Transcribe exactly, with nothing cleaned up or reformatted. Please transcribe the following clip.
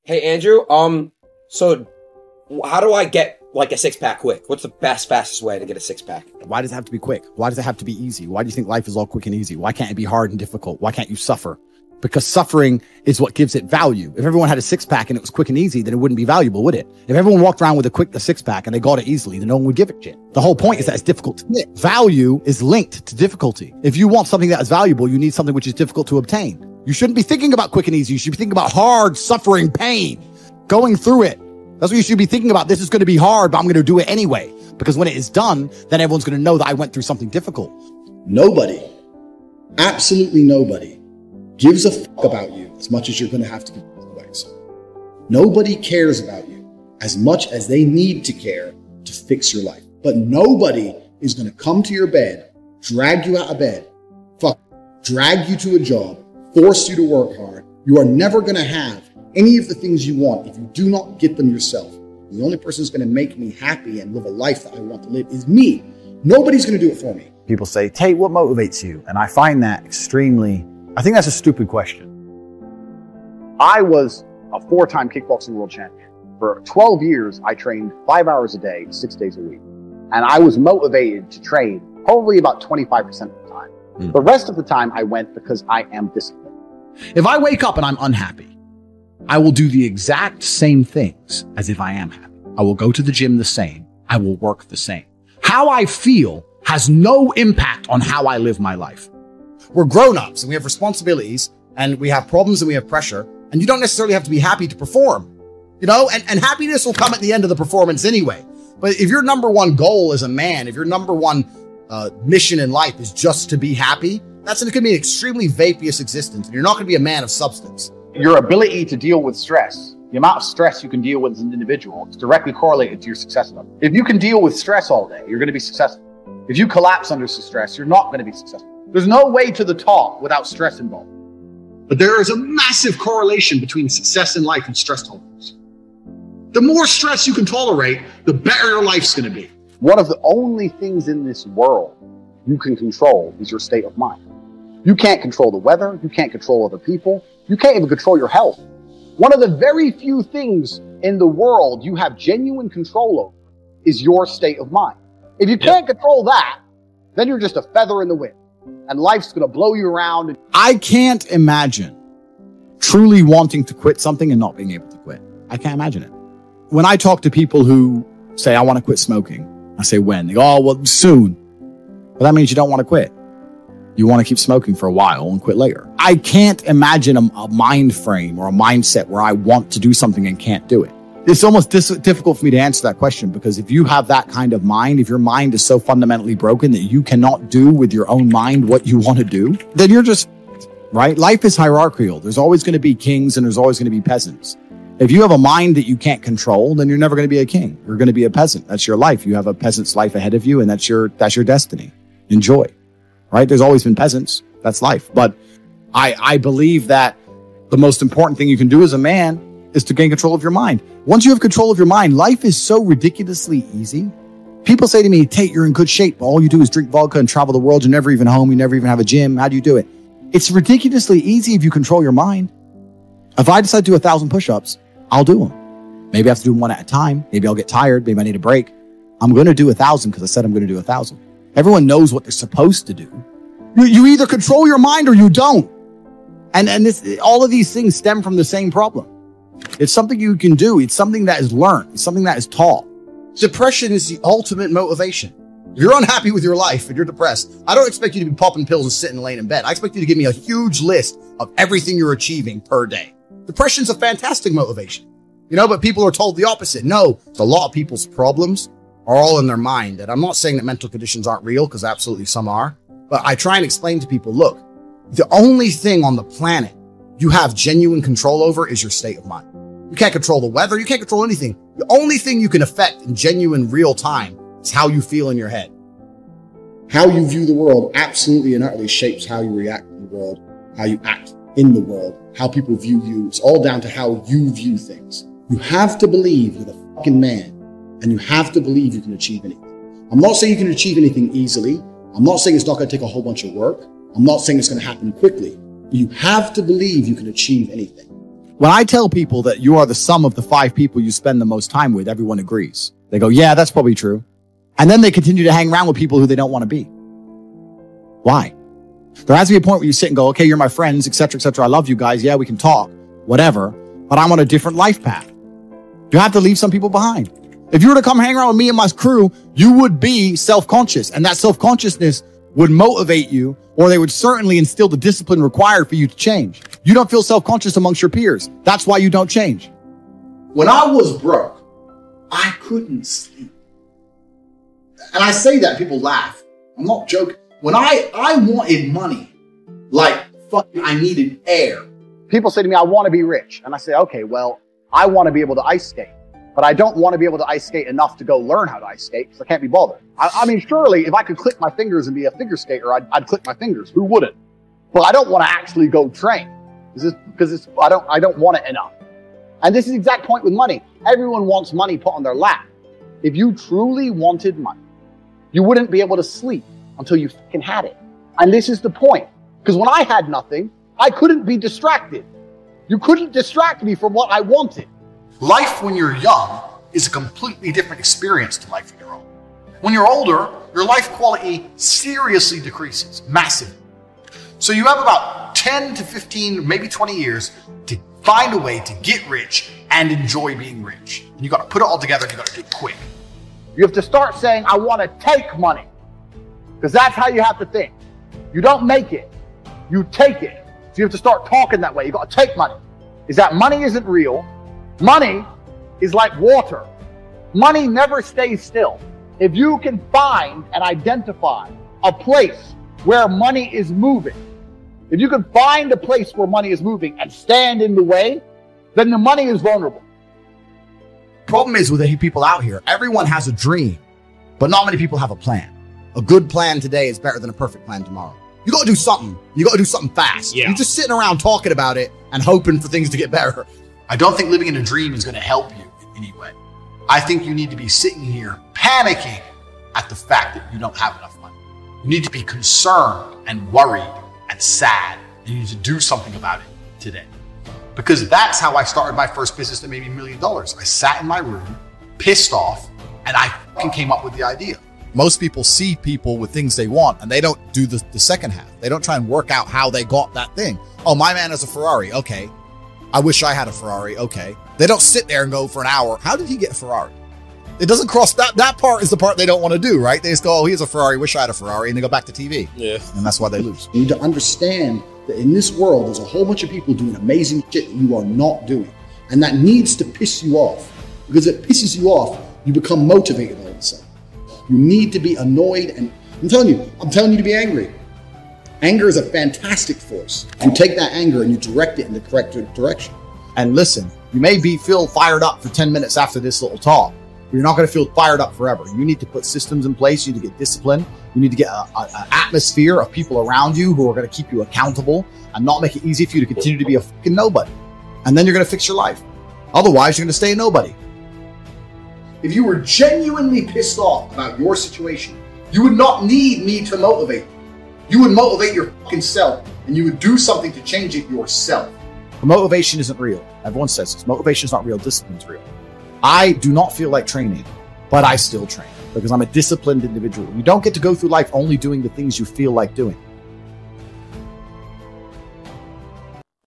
Hey, Andrew, um, so how do I get, like, a six-pack quick? What's the best, fastest way to get a six-pack? Why does it have to be quick? Why does it have to be easy? Why do you think life is all quick and easy? Why can't it be hard and difficult? Why can't you suffer? Because suffering is what gives it value. If everyone had a six-pack and it was quick and easy, then it wouldn't be valuable, would it? If everyone walked around with a quick a six-pack and they got it easily, then no one would give a shit. The whole point is that it's difficult to get. Value is linked to difficulty. If you want something that is valuable, you need something which is difficult to obtain. You shouldn't be thinking about quick and easy. You should be thinking about hard, suffering, pain, going through it. That's what you should be thinking about. This is going to be hard, but I'm going to do it anyway. Because when it is done, then everyone's going to know that I went through something difficult. Nobody, absolutely nobody, gives a fuck about you as much as you're going to have to give advice. Nobody cares about you as much as they need to care to fix your life. But nobody is going to come to your bed, drag you out of bed, fuck, drag you to a job, force you to work hard. You are never going to have any of the things you want if you do not get them yourself. The only person who's going to make me happy and live a life that I want to live is me. Nobody's going to do it for me. People say, Tate, what motivates you? And I find that extremely, I think that's a stupid question. I was a four-time kickboxing world champion. For twelve years, I trained five hours a day, six days a week. And I was motivated to train probably about twenty-five percent of the time. Mm. The rest of the time I went because I am disciplined. If I wake up and I'm unhappy, I will do the exact same things as if I am happy. I will go to the gym the same. I will work the same. How I feel has no impact on how I live my life. We're grown-ups and we have responsibilities and we have problems and we have pressure, and you don't necessarily have to be happy to perform, you know, and, and happiness will come at the end of the performance anyway. But if your number one goal as a man, if your number one uh, mission in life is just to be happy, that's going to be an extremely vaporous existence, and you're not going to be a man of substance. Your ability to deal with stress, the amount of stress you can deal with as an individual, is directly correlated to your success level. If you can deal with stress all day, you're going to be successful. If you collapse under stress, you're not going to be successful. There's no way to the top without stress involved. But there is a massive correlation between success in life and stress tolerance. The more stress you can tolerate, the better your life's going to be. One of the only things in this world you can control is your state of mind. You can't control the weather. You can't control other people. You can't even control your health. One of the very few things in the world you have genuine control over is your state of mind. If you can't control that, then you're just a feather in the wind, and life's going to blow you around. I can't imagine truly wanting to quit something and not being able to quit. I can't imagine it. When I talk to people who say, I want to quit smoking, I say, when? They go, oh, well, soon. But that means you don't want to quit. You want to keep smoking for a while and quit later. I can't imagine a, a mind frame or a mindset where I want to do something and can't do it. It's almost dis- difficult for me to answer that question, because if you have that kind of mind, if your mind is so fundamentally broken that you cannot do with your own mind what you want to do, then you're just, right? Life is hierarchical. There's always going to be kings and there's always going to be peasants. If you have a mind that you can't control, then you're never going to be a king. You're going to be a peasant. That's your life. You have a peasant's life ahead of you, and that's your, that's your destiny. Enjoy. Right? There's always been peasants. That's life. But I, I believe that the most important thing you can do as a man is to gain control of your mind. Once you have control of your mind, life is so ridiculously easy. People say to me, Tate, you're in good shape. All you do is drink vodka and travel the world. You're never even home. You never even have a gym. How do you do it? It's ridiculously easy if you control your mind. If I decide to do a thousand push-ups, I'll do them. Maybe I have to do them one at a time. Maybe I'll get tired. Maybe I need a break. I'm going to do a thousand because I said I'm going to do a thousand. Everyone knows what they're supposed to do. You, you either control your mind or you don't. And, and this, all of these things stem from the same problem. It's something you can do. It's something that is learned. It's something that is taught. Depression is the ultimate motivation. If you're unhappy with your life and you're depressed, I don't expect you to be popping pills and sitting laying in bed. I expect you to give me a huge list of everything you're achieving per day. Depression's a fantastic motivation, you know, but people are told the opposite. No, a lot of people's problems are all in their mind. And I'm not saying that mental conditions aren't real, because absolutely some are. But I try and explain to people, look, the only thing on the planet you have genuine control over is your state of mind. You can't control the weather. You can't control anything. The only thing you can affect in genuine real time is how you feel in your head. How you view the world absolutely and utterly shapes how you react in the world, how you act in the world, how people view you. It's all down to how you view things. You have to believe you're the fucking man, and you have to believe you can achieve anything. I'm not saying you can achieve anything easily. I'm not saying it's not going to take a whole bunch of work. I'm not saying it's going to happen quickly. You have to believe you can achieve anything. When I tell people that you are the sum of the five people you spend the most time with, everyone agrees. They go, yeah, that's probably true. And then they continue to hang around with people who they don't want to be. Why? There has to be a point where you sit and go, okay, you're my friends, et cetera, et cetera. I love you guys. Yeah, we can talk, whatever. But I'm on a different life path. You have to leave some people behind. If you were to come hang around with me and my crew, you would be self-conscious. And that self-consciousness would motivate you, or they would certainly instill the discipline required for you to change. You don't feel self-conscious amongst your peers. That's why you don't change. When I was broke, I couldn't sleep. And I say that, people laugh. I'm not joking. When I, I wanted money, like fucking I needed air. People say to me, I want to be rich. And I say, okay, well, I want to be able to ice skate. But I don't want to be able to ice skate enough to go learn how to ice skate because I can't be bothered. I, I mean, surely if I could click my fingers and be a figure skater, I'd, I'd click my fingers. Who wouldn't? But I don't want to actually go train because it's, I don't, I don't want it enough. And this is the exact point with money. Everyone wants money put on their lap. If you truly wanted money, you wouldn't be able to sleep until you fucking had it. And this is the point. Because when I had nothing, I couldn't be distracted. You couldn't distract me from what I wanted. Life when you're young is a completely different experience to life when you're old. When you're older, your life quality seriously decreases, massively. So you have about ten to fifteen, maybe twenty years to find a way to get rich and enjoy being rich. And you got to put it all together and you got to do it quick. You have to start saying, I want to take money. Because that's how you have to think. You don't make it, you take it. So you have to start talking that way. You got to take money. Is that money isn't real. Money is like water. Money never stays still. If you can find and identify a place where money is moving, if you can find a place where money is moving and stand in the way, then the money is vulnerable. Problem is with the people out here, everyone has a dream, but not many people have a plan. A good plan today is better than a perfect plan tomorrow. You got to do something. You got to do something fast. Yeah. You're just sitting around talking about it and hoping for things to get better. I don't think living in a dream is going to help you in any way. I think you need to be sitting here panicking at the fact that you don't have enough money. You need to be concerned and worried and sad. And you need to do something about it today. Because that's how I started my first business that made me a million dollars. I sat in my room, pissed off, and I fucking came up with the idea. Most people see people with things they want and they don't do the, the second half. They don't try and work out how they got that thing. Oh, my man has a Ferrari. Okay. I wish I had a Ferrari. Okay. They don't sit there and go for an hour. How did he get a Ferrari? It doesn't cross that. That part is the part they don't want to do, right? They just go, oh, he has a Ferrari. Wish I had a Ferrari. And they go back to T V. Yeah. And that's why they lose. You need to understand that in this world, there's a whole bunch of people doing amazing shit that you are not doing. And that needs to piss you off. Because if it pisses you off, you become motivated all of a sudden. You need to be annoyed. And I'm telling you, I'm telling you to be angry. Anger is a fantastic force. You take that anger and you direct it in the correct direction. And listen, you may be feel fired up for ten minutes after this little talk, but you're not going to feel fired up forever. You need to put systems in place. You need to get discipline. You need to get an atmosphere of people around you who are going to keep you accountable and not make it easy for you to continue to be a fucking nobody. And then you're going to fix your life. Otherwise, you're going to stay a nobody. If you were genuinely pissed off about your situation, you would not need me to motivate you. You would motivate your fucking self and you would do something to change it yourself. Motivation isn't real. Everyone says this. Motivation is not real. Discipline is real. I do not feel like training, but I still train because I'm a disciplined individual. You don't get to go through life only doing the things you feel like doing.